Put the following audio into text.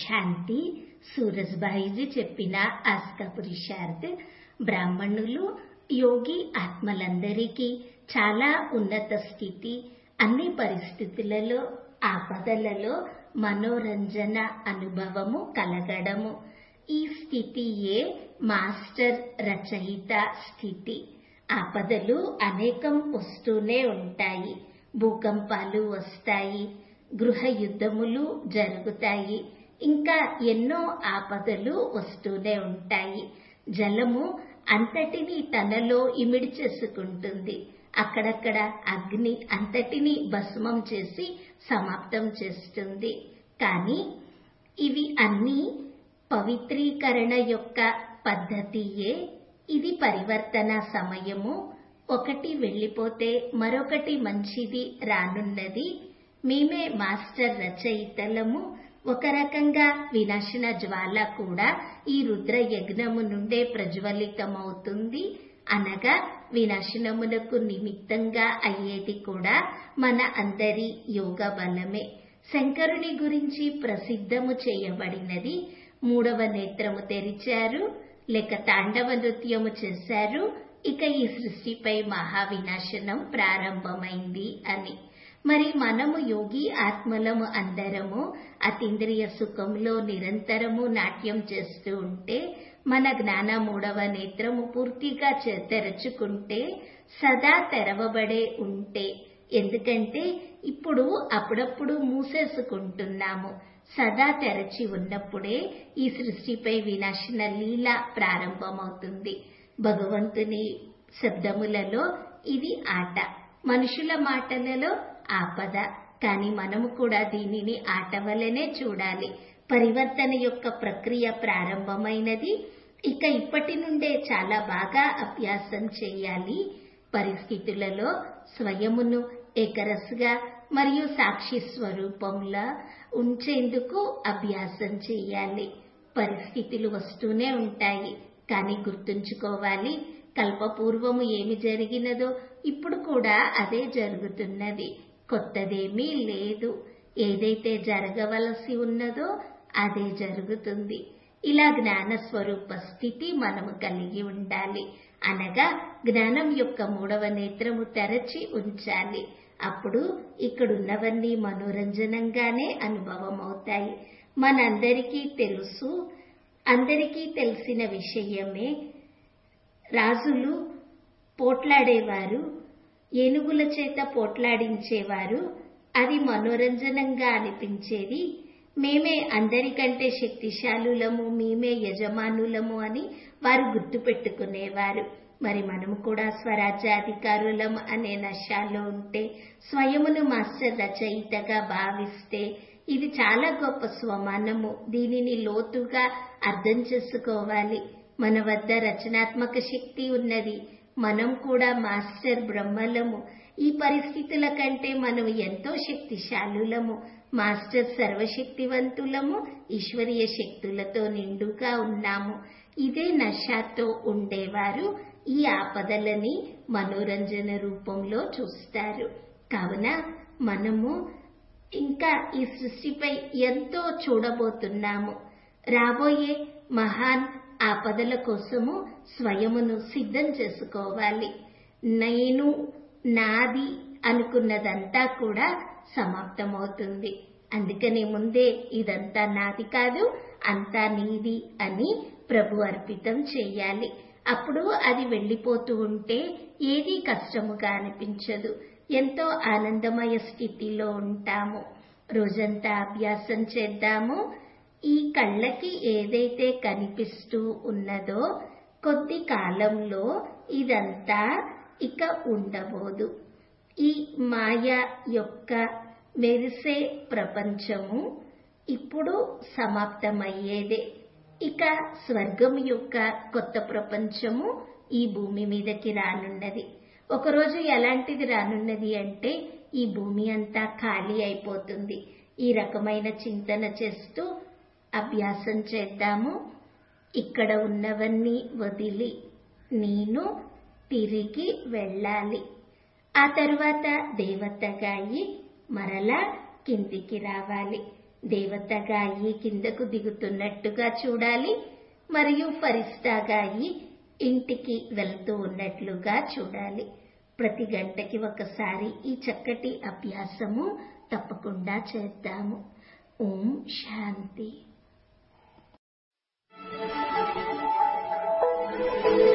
శాంతి. సూరజ్భాయిజీ చెప్పిన ఆస్కా పురుషార్థ్. బ్రాహ్మణులు యోగి ఆత్మలందరికీ చాలా ఉన్నత స్థితి, అన్ని పరిస్థితులలో ఆపదలలో మనోరంజన అనుభవము కలగడము. ఈ స్థితియే మాస్టర్ రచయిత స్థితి. ఆపదలు అనేకం వస్తూనే ఉంటాయి. భూకంపాలు వస్తాయి, గృహ యుద్ధములు జరుగుతాయి, ఇంకా ఎన్నో ఆపదలు వస్తూనే ఉంటాయి. జలము అంతటినీ తనలో ఇమిడి చేసుకుంటుంది. అక్కడక్కడ అగ్ని అంతటినీ భస్మం చేసి సమాప్తం చేస్తుంది. కానీ ఇవి అన్నీ పవిత్రీకరణ యొక్క పద్ధతియే. ఇది పరివర్తన సమయము. ఒకటి వెళ్ళిపోతే మరొకటి మంచిది రానున్నది. మేమే మాస్టర్ రచయితలము. ఒక రకంగా వినాశన జ్వాల కూడా ఈ రుద్ర యజ్ఞము నుండే ప్రజ్వలితమవుతుంది. అనగా వినాశనమునకు నిమిత్తంగా అయ్యేది కూడా మన అందరి యోగ బలమే. శంకరుని గురించి ప్రసిద్ధము చేయబడినది. 3వ నేత్రము తెరిచారు, లేక తాండవ నృత్యము చేశారు, ఇక ఈ సృష్టిపై మహావినాశనం ప్రారంభమైంది అని. మరి మనము యోగి ఆత్మలము అందరము అతీంద్రియ సుఖంలో నిరంతరము నాట్యం చేస్తూ ఉంటే, మన జ్ఞాన 3వ నేత్రము పూర్తిగా తెరచుకుంటే, సదా తెరవబడే ఉంటే, ఎందుకంటే ఇప్పుడు అప్పుడప్పుడు మూసేసుకుంటున్నాము. సదా తెరచి ఉన్నప్పుడే ఈ సృష్టిపై వినాశన లీల ప్రారంభమవుతుంది. భగవంతుని శబ్దములలో ఇది ఆట, మనుషుల మాటలలో ఆపద. కానీ మనము కూడా దీనిని ఆట వలనే చూడాలి. పరివర్తన యొక్క ప్రక్రియ ప్రారంభమైనది. ఇక ఇప్పటి నుండే చాలా బాగా అభ్యాసం చేయాలి. పరిస్థితులలో స్వయమును ఏకరస్గా మరియు సాక్షి స్వరూపంలా ఉంచేందుకు అభ్యాసం చేయాలి. పరిస్థితులు వస్తూనే ఉంటాయి, కానీ గుర్తుంచుకోవాలి, కల్పపూర్వము ఏమి జరిగినదో ఇప్పుడు కూడా అదే జరుగుతున్నది. కొత్తదేమీ లేదు. ఏదైతే జరగవలసి ఉన్నదో అదే జరుగుతుంది. ఇలా జ్ఞాన స్వరూప స్థితి మనము కలిగి ఉండాలి. అనగా జ్ఞానం యొక్క 3వ నేత్రము తెరచి ఉంచాలి. అప్పుడు ఇక్కడున్నవన్నీ మనోరంజనంగానే అనుభవం అవుతాయి. మనందరికీ తెలుసు, అందరికీ తెలిసిన విషయమే. రాజులు పోట్లాడేవారు, ఏనుగుల చేత పోట్లాడించేవారు. అది మనోరంజనంగా అనిపించేది. మేమే అందరికంటే శక్తిశాలులము, మేమే యజమానులము అని వారు గుర్తుపెట్టుకునేవారు. మరి మనము కూడా స్వరాజ్యాధికారులం అనే నశాలో ఉంటే, స్వయమును మాస్టర్ రచయితగా భావిస్తే, ఇది చాలా గొప్ప స్వమానము. దీనిని లోతుగా అర్థం చేసుకోవాలి. మన వద్ద రచనాత్మక శక్తి ఉన్నది. మనం కూడా మాస్టర్ బ్రహ్మలము. ఈ పరిస్థితుల కంటే మనం ఎంతో శక్తిశాలులము. మాస్టర్ సర్వశక్తివంతులము, ఈశ్వరీయ శక్తులతో నిండుగా ఉన్నాము. ఇదే నశాతో ఉండేవారు ఈ ఆపదలని మనోరంజన రూపంలో చూస్తారు. కావున మనము ఇంకా ఈ సృష్టిపై ఎంతో చూడబోతున్నాము. రాబోయే మహాన్ ఆపదల కోసము స్వయమును సిద్ధం చేసుకోవాలి. నేను, నాది అనుకున్నదంతా కూడా సమాప్తమవుతుంది. అందుకని ముందే ఇదంతా నాది కాదు, అంతా నీది అని ప్రభు అర్పితం చేయాలి. అప్పుడు అది వెళ్ళిపోతూ ఉంటే ఏదీ కష్టముగా అనిపించదు. ఎంతో ఆనందమయ స్థితిలో ఉంటాము. రోజంతా అభ్యాసం చేద్దాము. ఈ కళ్ళకి ఏదైతే కనిపిస్తూ ఉన్నదో కొద్ది కాలంలో ఇదంతా ఇక ఉండబోదు. ఈ మాయ యొక్క మెరిసే ప్రపంచము ఇప్పుడు సమాప్తమయ్యేదే. ఇక స్వర్గం యొక్క కొత్త ప్రపంచము ఈ భూమి మీదకి రానున్నది. ఒకరోజు ఎలాంటిది రానున్నది అంటే, ఈ భూమి అంతా ఖాళీ అయిపోతుంది. ఈ రకమైన చింతన చేస్తూ అభ్యాసం చేద్దాము. ఇక్కడ ఉన్నవన్నీ వదిలి నేను తిరిగి వెళ్ళాలి. ఆ తరువాత దేవతగా అయి మరలా కిందికి రావాలి. దేవతగా అయ్యి కిందకు దిగుతున్నట్టుగా చూడాలి మరియు ఫరిస్తాగా అయ్యి ఇంటికి వెళ్తూ ఉన్నట్లుగా చూడాలి. ప్రతి గంటకి ఒకసారి ఈ చక్కటి అభ్యాసము తప్పకుండా చేద్దాము. ఓం శాంతి.